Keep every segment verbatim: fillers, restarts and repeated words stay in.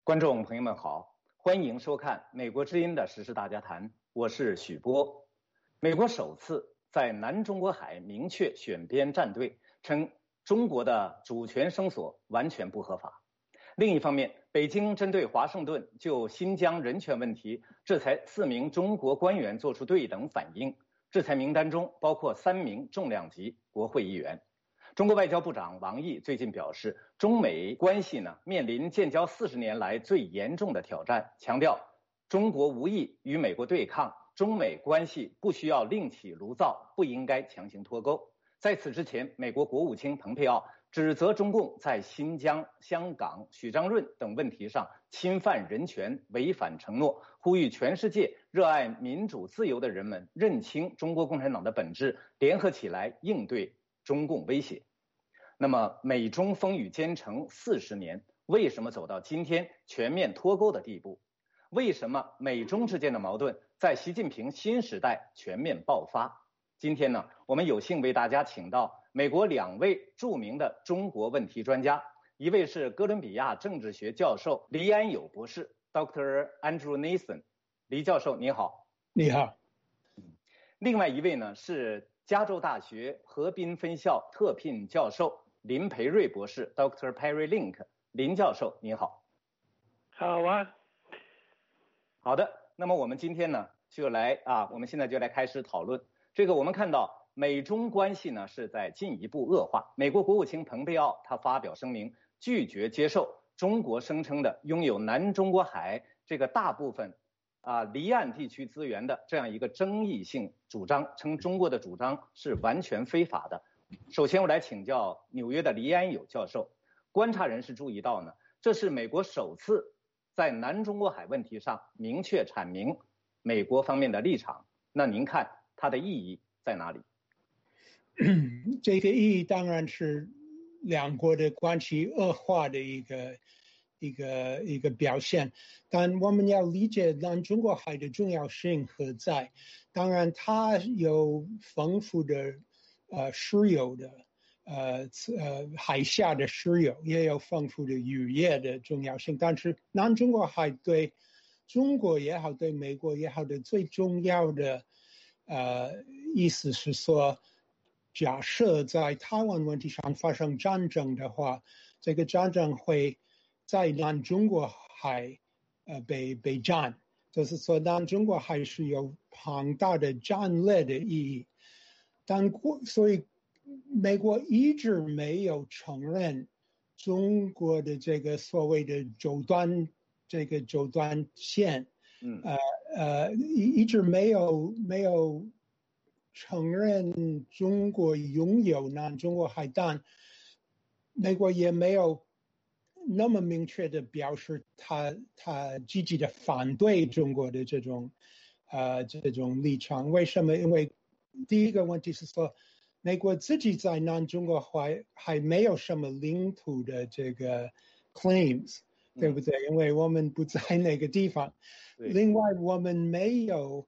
观众朋友们好，欢迎收看美国之音的时事大家谈，我是许波。美国首次在南中国海明确选边站队，称中国的主权声索完全不合法。另一方面，北京针对华盛顿就新疆人权问题制裁四名中国官员作出对等反应，制裁名单中包括三名重量级国会议员。中国外交部长王毅最近表示，中美关系呢面临建交四十年来最严重的挑战，强调中国无意与美国对抗，中美关系不需要另起炉灶，不应该强行脱钩。在此之前，美国国务卿蓬佩奥指责中共在新疆、香港、许章润等问题上侵犯人权、违反承诺，呼吁全世界热爱民主自由的人们认清中国共产党的本质，联合起来应对中共威胁。那么美中风雨兼程四十年，为什么走到今天全面脱钩的地步？为什么美中之间的矛盾在习近平新时代全面爆发？今天呢，我们有幸为大家请到美国两位著名的中国问题专家，一位是哥伦比亚政治学教授黎安友博士 Doctor Andrew Nathan， 黎教授你好。 你好。 另外一位呢是加州大学河滨分校特聘教授林培瑞博士 Doctor Perry Link， 林教授你好。 好啊。 好的，那么我们今天呢就来啊，我们现在就来开始讨论这个。我们看到美中关系呢是在进一步恶化，美国国务卿蓬佩奥他发表声明，拒绝接受中国声称的拥有南中国海这个大部分啊离岸地区资源的这样一个争议性主张，称中国的主张是完全非法的。首先我来请教纽约的黎安友教授，观察人士注意到呢，这是美国首次在南中国海问题上明确阐明美国方面的立场，那您看它的意义在哪里？ 这个意义当然是两国的关系恶化的一个一个一个表现，但我们要理解南中国海的重要性何在。当然它有丰富的呃石油的呃呃海下的石油，也有丰富的渔业的重要性，但是南中国海对中国也好，对美国也好的最重要的呃意思是说，假设在台湾问题上发生战争的话，这个战争会在南中国海呃被被占，就是说南中国海是有庞大的战略的意义。但所以美国一直没有承认中国的这个所谓的九段这个九段线，嗯呃呃一一直没有没有承认中国拥有南中国海，但美国也没有那么明确的表示他他积极的反对中国的这种呃这种立场。为什么？因为第一个问题是说，美国自己在南中国海还没有什么领土的这个 claims， 对不对？因为我们不在那个地方。另外，我们没有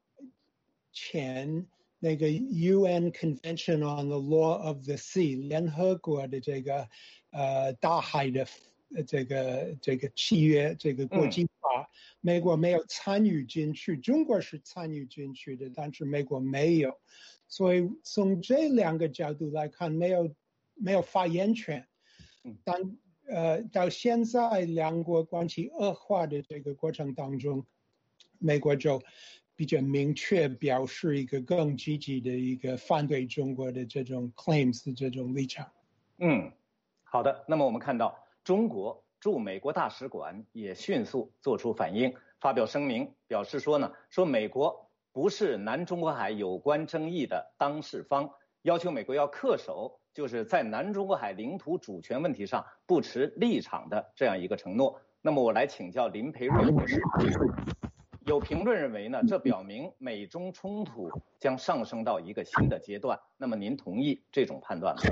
签那个 U N Convention on the Law of the Sea 联合国的这个呃大海的这个这个契约，这个国际法，嗯，美国没有参与进去，中国是参与进去的，但是美国没有。所以从这两个角度来看，没有没有发言权。但呃到现在两国关系恶化的这个过程当中，美国就比较明确表示一个更积极的一个反对中国的这种 claims 的这种立场。 嗯，好的。那么我们看到中国驻美国大使馆也迅速做出反应，发表声明表示说呢，说美国不是南中国海有关争议的当事方，要求美国要恪守就是在南中国海领土主权问题上不持立场的这样一个承诺。那么我来请教林培瑞博士，有评论认为呢，这表明美中冲突将上升到一个新的阶段，那么您同意这种判断吗？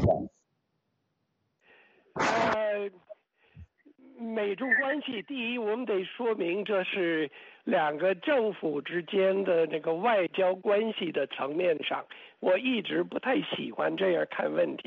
呃，美中关系，第一，我们得说明这是两个政府之间的那个外交关系的层面上，我一直不太喜欢这样看问题，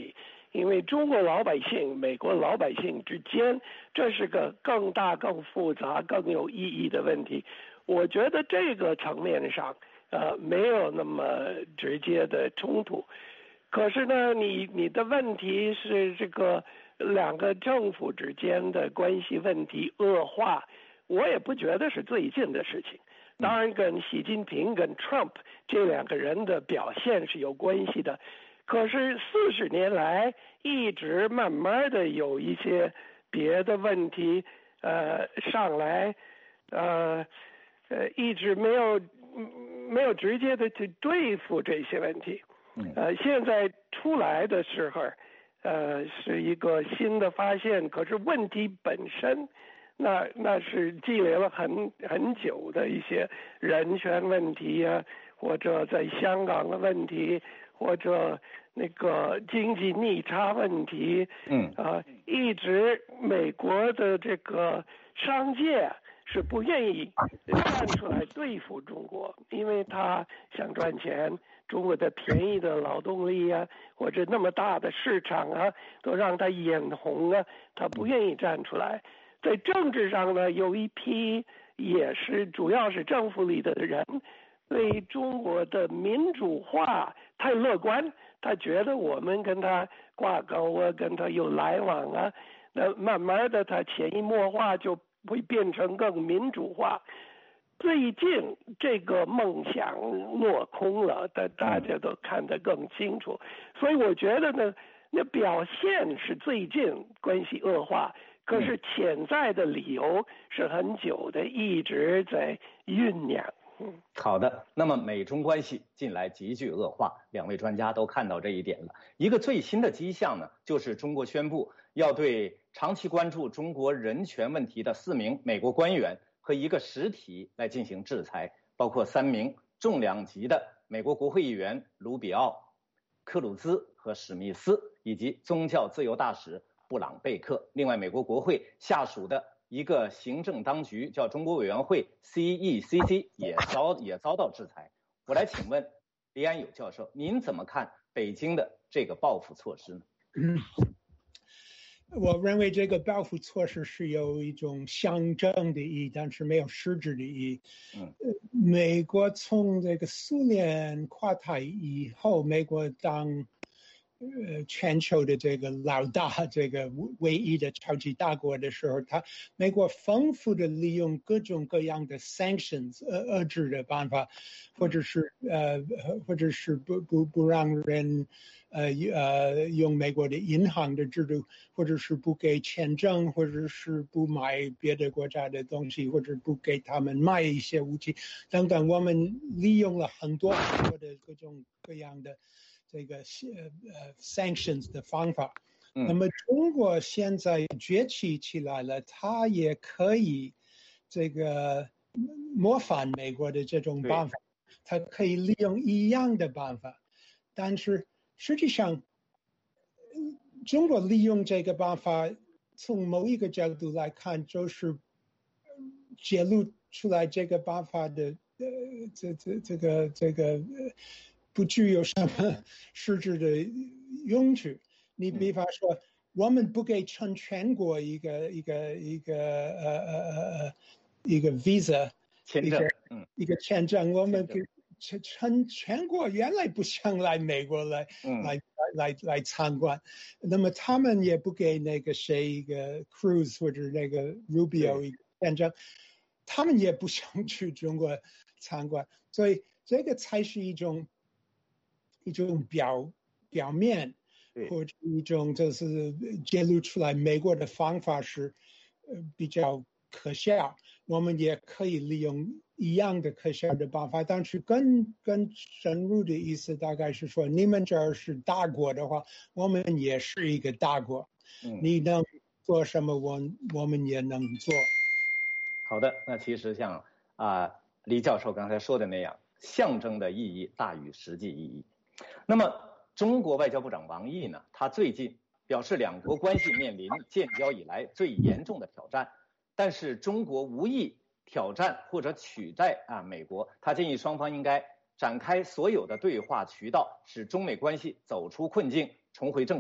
因为中国老百姓、美国老百姓之间，这是个更大、更复杂、更有意义的问题。我觉得这个层面上，呃，没有那么直接的冲突。可是呢，你你的问题是这个两个政府之间的关系问题恶化，我也不觉得是最近的事情。当然，跟习近平跟 Trump 这两个人的表现是有关系的。可是四十年来，一直慢慢的有一些别的问题，呃，上来，呃，呃，一直没有没有直接的去对付这些问题。呃，现在出来的时候，呃，是一个新的发现。可是问题本身。那那是积累了很很久的一些人权问题呀、啊，或者在香港的问题，或者那个经济逆差问题， 嗯啊，一直美国的这个商界是不愿意站出来对付中国，因为他想赚钱，中国的便宜的劳动力啊，或者那么大的市场啊，都让他眼红啊，他不愿意站出来。在政治上呢，有一批也是主要是政府里的人，对中国的民主化太乐观，他觉得我们跟他挂钩啊，跟他有来往啊，那慢慢的他潜移默化就会变成更民主化。最近这个梦想落空了，但大家都看得更清楚，所以我觉得呢，那表现是最近关系恶化。可是潜在的理由是很久的，一直在酝酿。嗯， 好的。那么美中关系近来急剧恶化，两位专家都看到这一点了。一个最新的迹象呢，就是中国宣布要对长期关注中国人权问题的四名美国官员和一个实体来进行制裁，包括三名重量级的美国国会议员卢比奥、克鲁兹和史密斯，以及宗教自由大使布朗贝克。另外，美国国会下属的一个行政当局叫中国委员会 C E C C 也遭也遭到制裁。我来请问李安友教授，您怎么看北京的这个报复措施呢？ 嗯，我认为这个报复措施是有一种象征的意义，但是没有实质的意义。 嗯， 美国从这个苏联垮台以后，美国当呃，全球的这个老大，这个唯一的超级大国的时候，他美国丰富的利用各种各样的 sanctions 呃遏制的办法，或者是呃或者是不不不让人呃呃用美国的银行的制度，或者是不给签证，或者是不买别的国家的东西，或者不给他们卖一些武器等等。我们利用了很多很多的各种各样的这个呃 sanctions 的方法。那么中国现在崛起起来了，它也可以这个模仿美国的这种办法，它可以利用一样的办法，但是实际上中国利用这个办法，从某一个角度来看，就是揭露出来这个办法的呃这这这个这个不具有什么实质的用处。你比方说，我们不给全全国一个一个一个呃呃呃一个 visa 签证，嗯， 一个签证，我们给全全国原来不想来美国来、嗯、来来来参观，那么他们也不给那个谁一个 Cruz 或者那个 Rubio 一个签证，他们也不想去中国参观，所以这个才是一种一种表表面。或者一种就是揭露出来美国的方法是呃比较可笑，我们也可以利用一样的可笑的办法，但是更更深入的意思大概是说，你们这儿是大国的话，我们也是一个大国，嗯、你能做什么我我们也能做。 好的，那其实像啊、呃、李教授刚才说的那样，象征的意义大于实际意义。那么中国外交部长王毅呢，他最近表示两国关系面临建交以来最严重的挑战，但是中国无意挑战或者取代啊美国，他建议双方应该展开所有的对话渠道，使中美关系走出困境，重回正轨。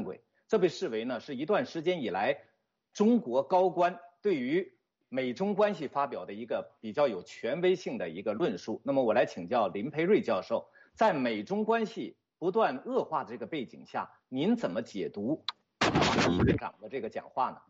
这被视为呢是一段时间以来中国高官对于美中关系发表的一个比较有权威性的一个论述。那么我来请教林培瑞教授，在美中关系不断恶化的这个背景下，您怎么解读王毅院长的这个讲话呢？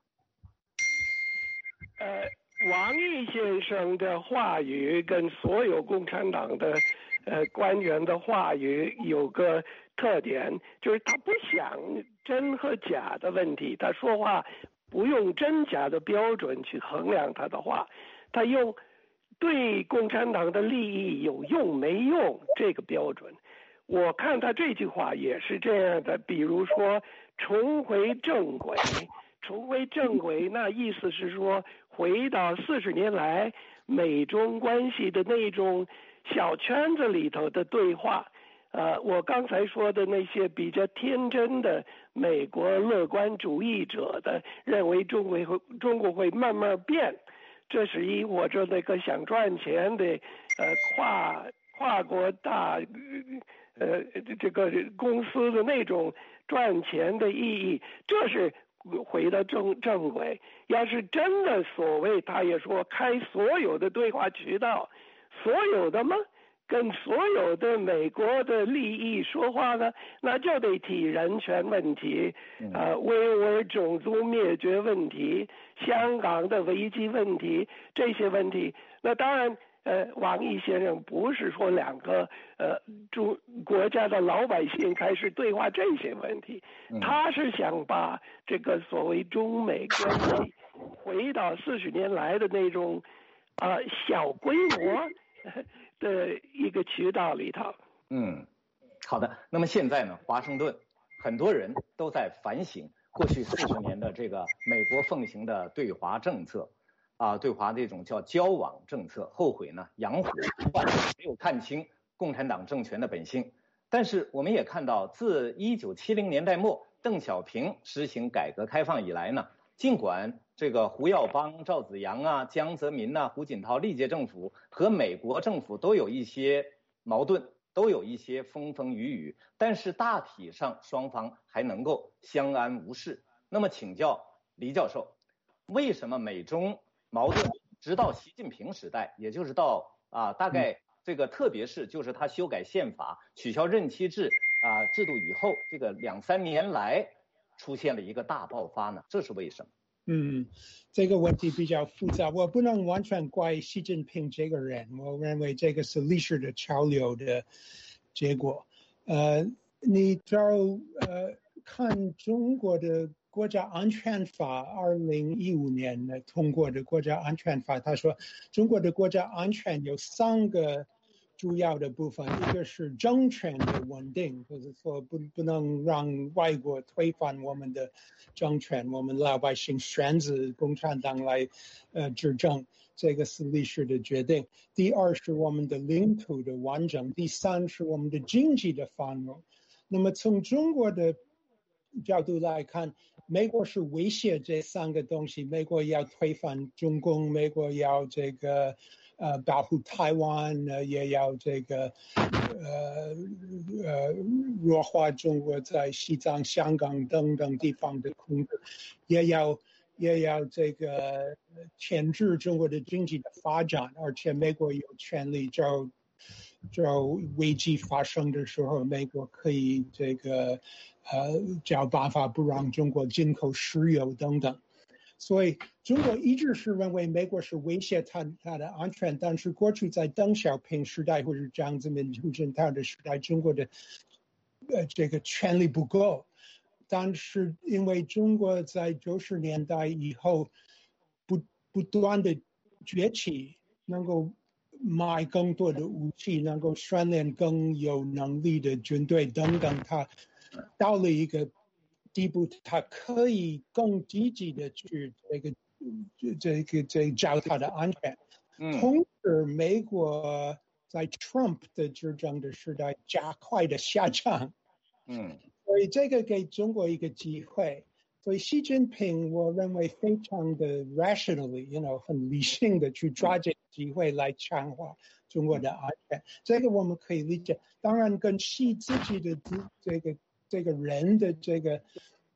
呃，王毅先生的话语跟所有共产党的呃官员的话语有个特点，就是他不想真和假的问题，他说话不用真假的标准去衡量他的话，他用对共产党的利益有用没用这个标准。我看他这句话也是这样的，比如说重回正轨，重回正轨，那意思是说回到四十年来美中关系的那种小圈子里头的对话。呃，我刚才说的那些比较天真的美国乐观主义者的认为中国会中国会慢慢变，这是以我这那个想赚钱的呃跨跨国大呃这个公司的那种赚钱的意义，这是回到正正轨。要是真的所谓他也说开所有的对话渠道，所有的吗？跟所有的美国的利益说话呢，那就得提人权问题，呃，维吾尔种族灭绝问题，香港的危机问题，这些问题。那当然，呃，王毅先生不是说两个呃中国家的老百姓开始对话这些问题，他是想把这个所谓中美关系回到四十年来的那种啊、呃、小规模的一个渠道里头。 嗯，好的。那么现在呢，华盛顿很多人都在反省过去四十年的这个美国奉行的对华政策，啊，对华这种叫交往政策，后悔呢养虎不患，没有看清共产党政权的本性。但是我们也看到，自一九七零年代末邓小平实行改革开放以来呢，尽管这个胡耀邦、赵紫阳啊、江泽民呐、啊、胡锦涛历届政府和美国政府都有一些矛盾，都有一些风风雨雨，但是大体上双方还能够相安无事。那么请教黎教授，为什么美中矛盾直到习近平时代，也就是到啊大概这个特别是就是他修改宪法、取消任期制啊制度以后，这个两三年来出现了一个大爆发呢？这是为什么？ 嗯，这个问题比较复杂，我不能完全怪习近平这个人，我认为这个是历史的潮流的结果。呃，你只要呃看中国的国家安全法，二零一五年的通过的国家安全法，他说中国的国家安全有三个主要的部分，一个是政权的稳定，就是说不不能让外国推翻我们的政权，我们老百姓选择共产党来呃执政，这个是历史的决定。第二是我们的领土的完整，第三是我们的经济的繁荣。那么从中国的角度来看，美国是威胁这三个东西，美国要推翻中共，美国要这个呃保护台湾，呃也要这个呃呃弱化中国在西藏、香港等等地方的控制，也要也要这个牵制中国的经济的发展，而且美国有权利就就危机发生的时候，美国可以这个呃找办法不让中国进口石油等等。所以中国一直是认为美国是威胁它它的安全，但是过去在邓小平时代或者江泽民、胡锦涛的时代，中国的呃这个权力不够。但是因为中国在九十年代以后不不断的崛起，能够买更多的武器，能够训练更有能力的军队等等，它到了一个地步，它可以更积极的去这个这个这找它的安全。嗯、同时，美国在 Trump 的执政的时代加快的下降，嗯，所以这个给中国一个机会。所以习近平我认为非常的 rationally，you know， 很理性的去抓这个机会来强化中国的安全，这个我们可以理解。当然，跟习自己的这个这个人的这个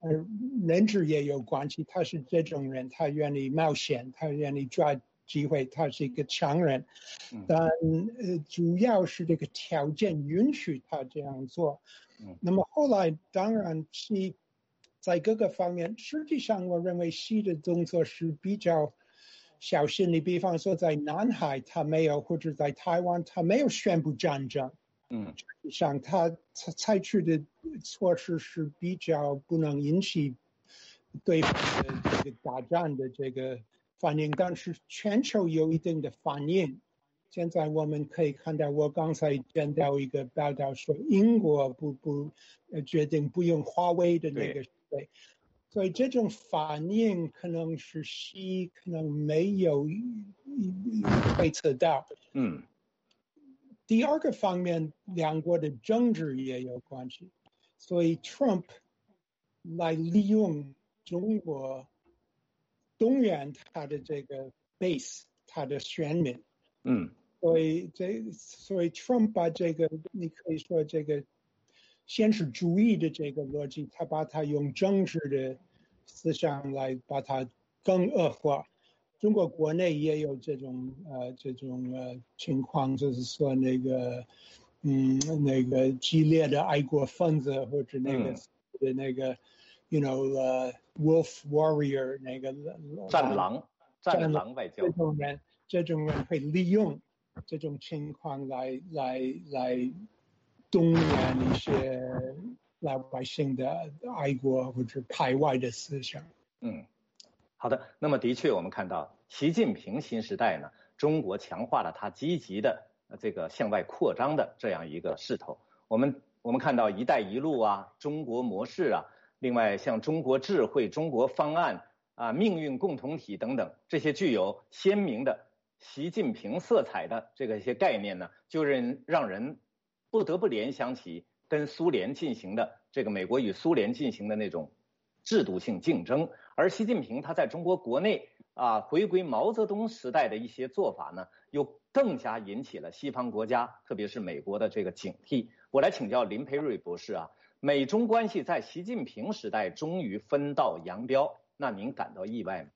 呃，人质也有关系，他是这种人，他愿意冒险，他愿意抓机会，他是一个强人，但呃，主要是这个条件允许他这样做。那么后来当然是在各个方面，实际上我认为习的动作是比较小心的，比方说在南海他没有，或者在台湾他没有宣布战争。嗯，实际上他采取的措施是比较不能引起对方的这个打仗的这个反应，但是全球有一定的反应。现在我们可以看到，我刚才见到一个报道说，英国不不呃决定不用华为的那个设备，所以这种反应可能是西可能没有推测到。嗯。第二个方面，两国的政治也有关系，所以 Trump 来利用中国动员他的这个 base， 他的选民，嗯，所以这所以 Trump 把这个你可以说这个现实主义的这个逻辑，他把它用政治的思想来把它更恶化。中国国内也有这种呃这种呃情况，就是说那个嗯那个激烈的爱国分子或者那个、嗯、那个 you know 呃、uh, wolf warrior 那个战狼战狼外交， 这种人这种人会利用这种情况来来来动员一些老百姓的爱国或者排外的思想。 嗯。好的，那么的确，我们看到习近平新时代呢，中国强化了它积极的这个向外扩张的这样一个势头。我们我们看到“一带一路”啊，中国模式啊，另外像中国智慧、中国方案啊、命运共同体等等这些具有鲜明的习近平色彩的这个一些概念呢，就让让人不得不联想起跟苏联进行的这个美国与苏联进行的那种制度性竞争。而习近平他在中国国内啊回归毛泽东时代的一些做法呢，又更加引起了西方国家，特别是美国的这个警惕。我来请教林培瑞博士啊，美中关系在习近平时代终于分道扬镳，那您感到意外吗？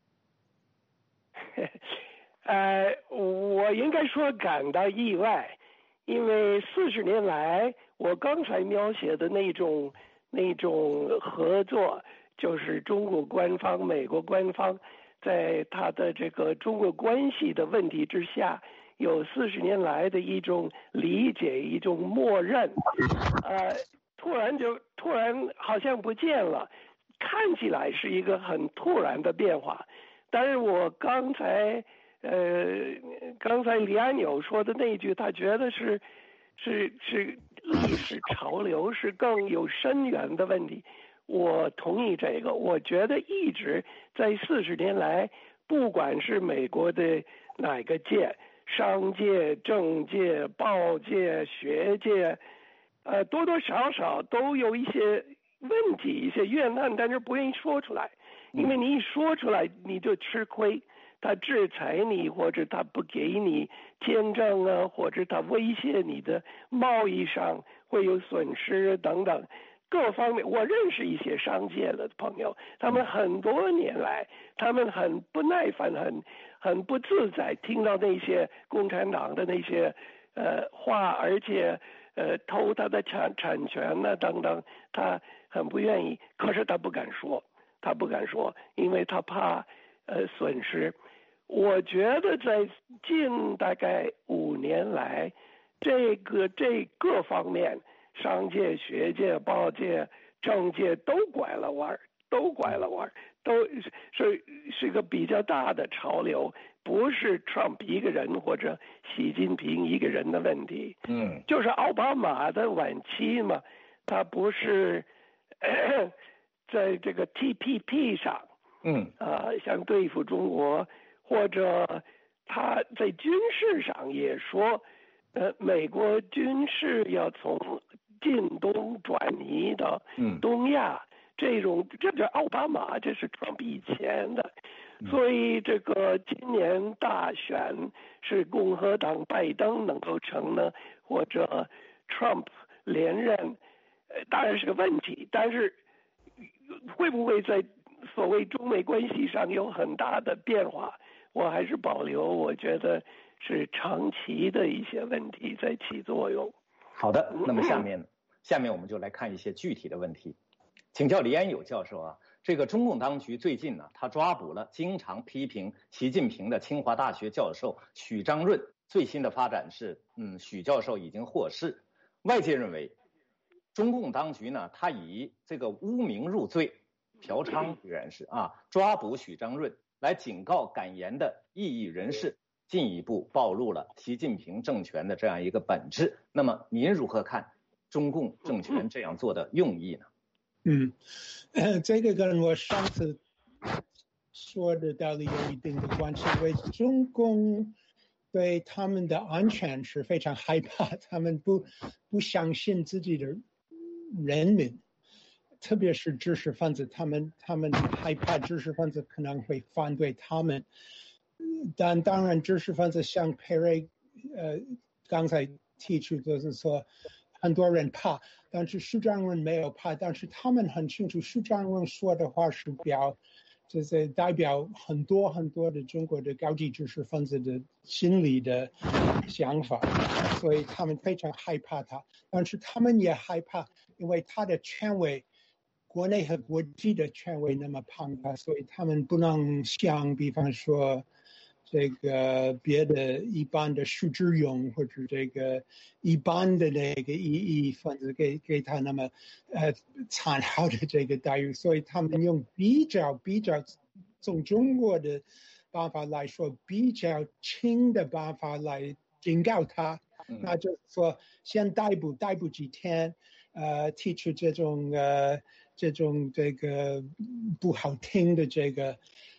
呃，我应该说感到意外，因为四十年来，我刚才描写的那种那种合作。就是中国官方、美国官方在他的这个中国关系的问题之下，有四十年来的一种理解、一种默认，呃，突然就突然好像不见了，看起来是一个很突然的变化。但是我刚才呃，刚才李安友说的那句，他觉得是是是历史潮流，是更有深远的问题。我同意这个，我觉得一直在四十年来，不管是美国的哪个界，商界、政界、报界、学界，呃，多多少少都有一些问题、一些怨恨，但是不愿意说出来，因为你一说出来你就吃亏，他制裁你，或者他不给你签证啊，或者他威胁你的贸易上会有损失等等。各方面，我认识一些商界的朋友，他们很多年来，他们很不耐烦，很很不自在，听到那些共产党的那些呃话，而且呃偷他的产产权呢等等，他很不愿意，可是他不敢说，他不敢说，因为他怕呃损失。我觉得在近大概五年来，这个这各方面。商界、学界、报界、政界都拐了弯，都拐了弯，都是是个比较大的潮流，不是 Trump 一个人或者习近平一个人的问题。嗯，就是奥巴马的晚期嘛，他不是呃在这个 T P P 上，嗯啊、呃，想对付中国，或者他在军事上也说，呃，美国军事要从近东转移到东亚，嗯、这种这叫奥巴马，这是 Trump 以前的，嗯、所以这个今年大选是共和党拜登能够成呢，或者 Trump 连任，呃，当然是个问题，但是会不会在所谓中美关系上有很大的变化？我还是保留，我觉得是长期的一些问题在起作用。 好的，那么下面下面我们就来看一些具体的问题。请教李安友教授啊，这个中共当局最近呢，他抓捕了经常批评习近平的清华大学教授许章润。最新的发展是，嗯，许教授已经获释。外界认为，中共当局呢，他以这个污名入罪，嫖娼居然是啊，抓捕许章润，来警告敢言的异议人士，进一步暴露了习近平政权的这样一个本质。那么您如何看中共政权这样做的用意呢？ 嗯，呃，这个跟我上次说的道理有一定的关系，因为中共对他们的安全是非常害怕，他们不不相信自己的人民，特别是知识分子，他们他们害怕知识分子可能会反对他们。但当然，知识分子像佩瑞呃刚才提出，就是说很多人怕，但是许章润没有怕，但是他们很清楚，许章润说的话是表。就是代表很多很多的中国的高级知识分子的心理的想法，所以他们非常害怕他，但是他们也害怕，因为他的权威，国内和国际的权威那么庞大，所以他们不能像比方说这个别的一般的徐志勇或者这个一般的那个异议分子给给他那么呃惨好的这个待遇，所以他们用比较比较从中国的办法来说比较轻的办法来警告他，那就是说先逮捕逮捕几天，呃提出这种呃这种这个不好听的这个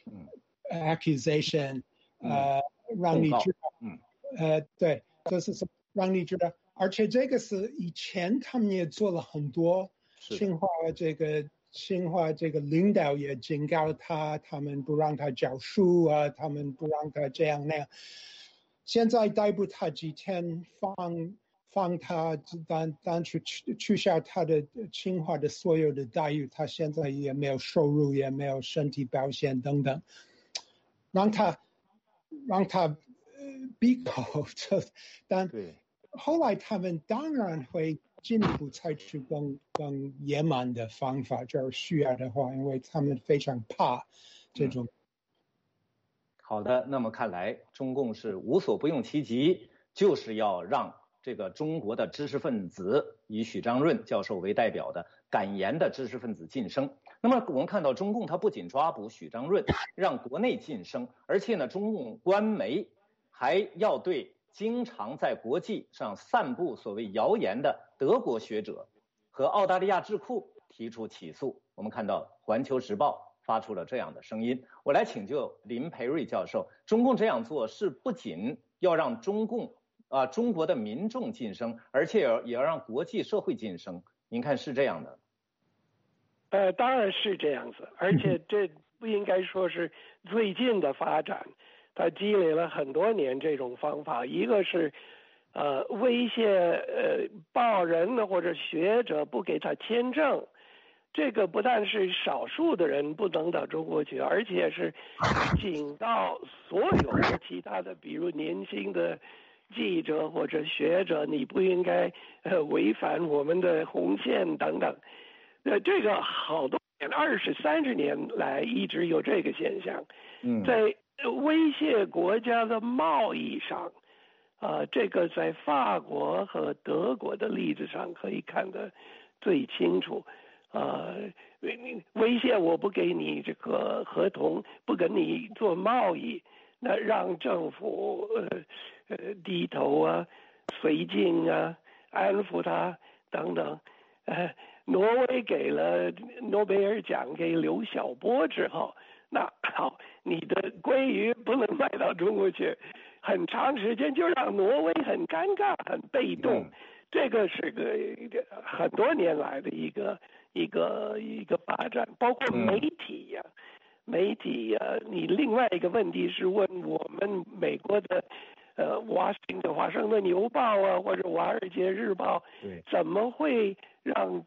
accusation。呃，让你知道，嗯，呃，对，就是说让你知道，而且这个是以前他们也做了很多，清华这个清华这个领导也警告他，他们不让他教书啊，他们不让他这样那样。现在逮捕他几天，放放他，但但去取消他的清华的所有的待遇，他现在也没有收入，也没有身体保险等等，让他。让他呃闭口，但后来他们当然会进一步采取更更野蛮的方法，就是需要的话，因为他们非常怕这种。嗯、 好的，那么看来中共是无所不用其极，就是要让这个中国的知识分子，以许章润教授为代表的敢言的知识分子晋升。那么我们看到中共他不仅抓捕许章润，让国内晋升，而且呢，中共官媒还要对经常在国际上散布所谓谣言的德国学者和澳大利亚智库提出起诉。我们看到《环球时报》发出了这样的声音。我来请教林培瑞教授，中共这样做是不仅要让中共啊、呃、中国的民众晋升，而且也要让国际社会晋升，您看是这样的？ 呃，当然是这样子，而且这不应该说是最近的发展，它积累了很多年这种方法。一个是，呃，威胁呃报人或者学者不给他签证，这个不但是少数的人不能到中国去，而且是警告所有的其他的，比如年轻的记者或者学者，你不应该呃违反我们的红线等等。呃，这个好多年，二十三十年来一直有这个现象。嗯，在威胁国家的贸易上，啊、呃，这个在法国和德国的例子上可以看得最清楚。啊、呃，威胁我不给你这个合同，不跟你做贸易，那让政府呃呃低头啊、绥靖啊、安抚他等等，呃。挪威给了诺贝尔奖给刘晓波之后，那好，你的鲑鱼不能卖到中国去，很长时间就让挪威很尴尬、很被动。嗯、这个是个很多年来的一个一个一个发展，包括媒体呀、啊，媒体呀、啊，你另外一个问题是问我们美国的。呃，华盛顿华盛顿邮报啊，或者华尔街日报，怎么会让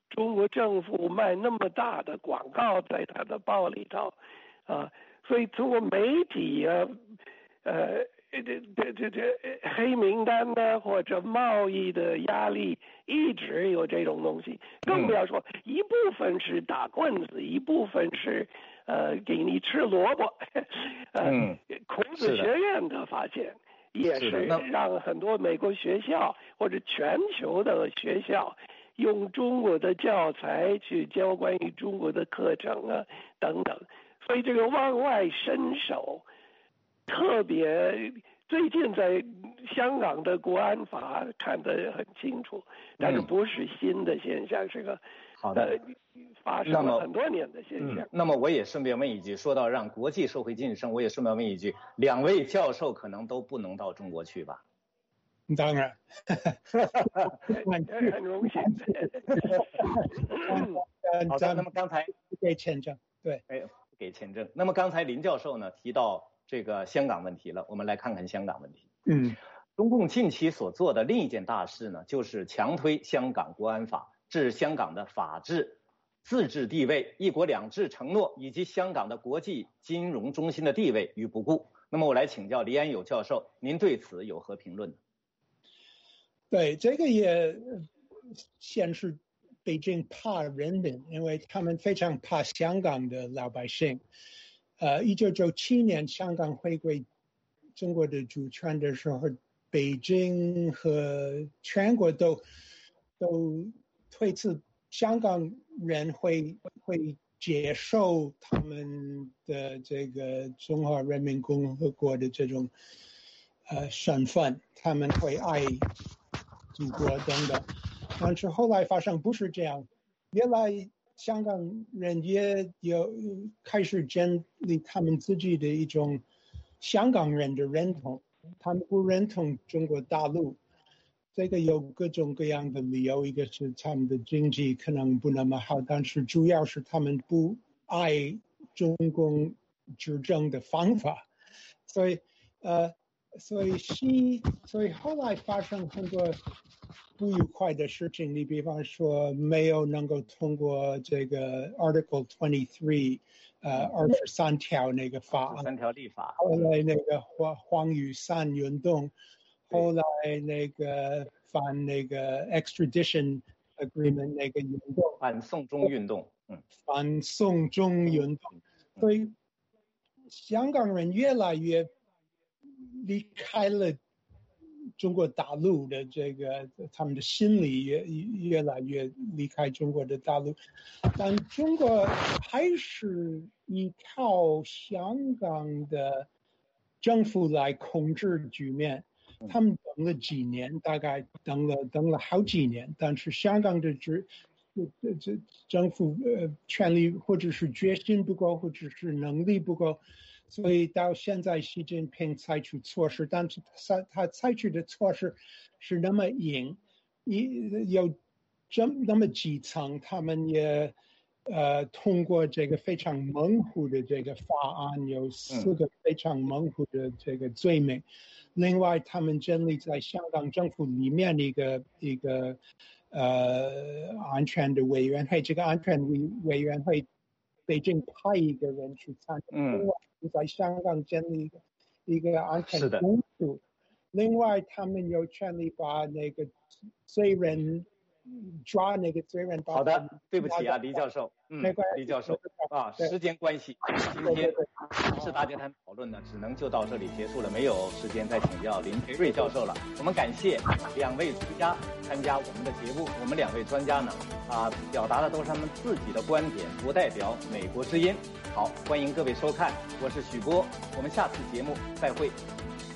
中国政府卖那么大的广告在他的报里头，啊，所以中国媒体啊，呃，这这这这黑名单呢，或者贸易的压力，一直有这种东西，更不要说一部分是打棍子，一部分是呃给你吃萝卜，呃， 嗯、 孔子学院的发现。也是让很多美国学校或者全球的学校用中国的教材去教关于中国的课程啊等等，所以这个往外伸手，特别最近在香港的国安法看得很清楚，但是不是新的现象，是个好的。 发生了很多年的现象。 嗯、那么我也顺便问一句，说到让国际社会晋升，我也顺便问一句，两位教授可能都不能到中国去吧？ 当然， 很荣幸。 好的，那么刚才不给签证，对， 哎，不给签证。那么刚才林教授呢提到这个香港问题了，我们来看看香港问题。 嗯， 中共近期所做的另一件大事呢，就是强推香港国安法，置香港的法治自治地位、一国两制承诺以及香港的国际金融中心的地位于不顾。那么我来请教黎安友教授，您对此有何评论呢？ 对，这个也显示北京怕人民，因为他们非常怕香港的老百姓。呃，一九九七年香港回归中国的主权的时候，北京和全国都都推测香港人会会接受他们的这个中华人民共和国的这种呃身份，他们会爱祖国等等。但是后来发生不是这样，原来香港人也有开始建立他们自己的一种香港人的认同，他们不认同中国大陆。这个有各种各样的理由，一个是他们的经济可能不那么好，但是主要是他们不爱中共执政的方法，所以呃，所以西，所以后来发生很多不愉快的事情。你比方说，没有能够通过这个 Article twenty-three， 呃，二十三条那个法案， 三条立法， 后来那个黄黄雨伞运动。后来那个反那个 extradition agreement 那个运动， 反送中运动，嗯， 反送中运动，所以香港人越来越离开了中国大陆的这个，他们的心理也越来越离开中国的大陆，但中国还是依靠香港的政府来控制局面。他们等了几年，大概等了等了好几年，但是香港的这这这政府呃权力或者是决心不够，或者是能力不够，所以到现在习近平采取措施，但是他他采取的措施是那么硬，有这那么几层，他们也呃通过这个非常模糊的这个法案，有四个非常模糊的这个罪名。另外，他们建立在香港政府里面的一个一个呃安全的委员会，这个安全委委员会，北京派一个人去参加，另外在香港建立一个一个安全公署，另外他们有权利把那个罪人抓那个罪人。 好的，对不起啊，黎教授，嗯，黎教授啊，时间关系，今天是大家谈讨论呢，只能就到这里结束了，没有时间再请教林培瑞教授了。我们感谢两位专家参加我们的节目，我们两位专家呢，啊，表达的都是他们自己的观点，不代表美国之音。好，欢迎各位收看，我是许波，我们下次节目再会。